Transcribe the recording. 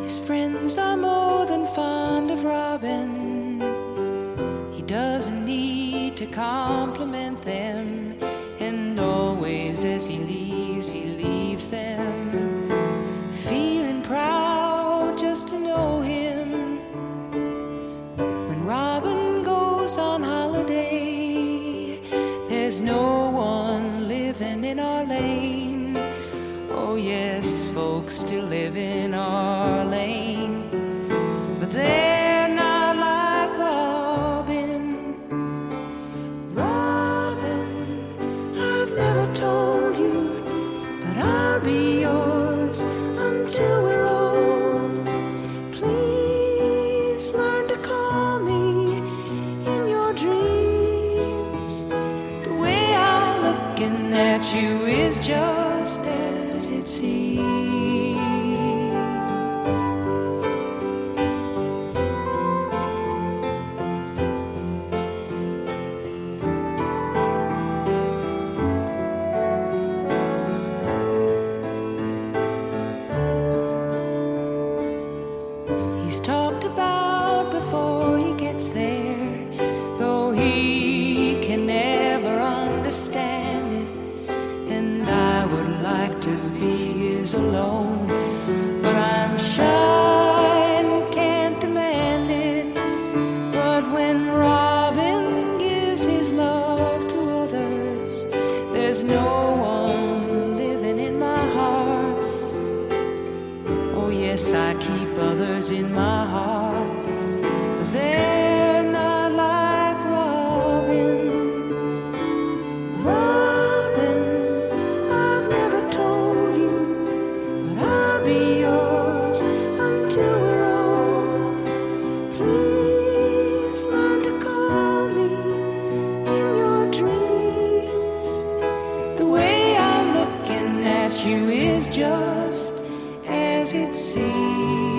His friends are more than fond of Robin. He doesn't need to compliment them, and always as he leaves them feeling proud just to know him. When Robin goes on holiday, there's no one living in our lane. Oh yes, folks still live in our lane, but they're not like Robin. Robin, I've never told you, but I'll be yours until we're old. Please learn to call me in your dreams. The way I'm looking at you is just as it seems. He's talked about before he gets there, though he can never understand it. And I would like to be his alone, but I'm shy and can't demand it. But when Robin gives his love to others, there's no one living in my heart. Oh yes, I keep others in my heart, but they're not like Robin. Robin, I've never told you, but I'll be yours until we're old. Please learn to call me in your dreams. The way I'm looking at you is just as it seems.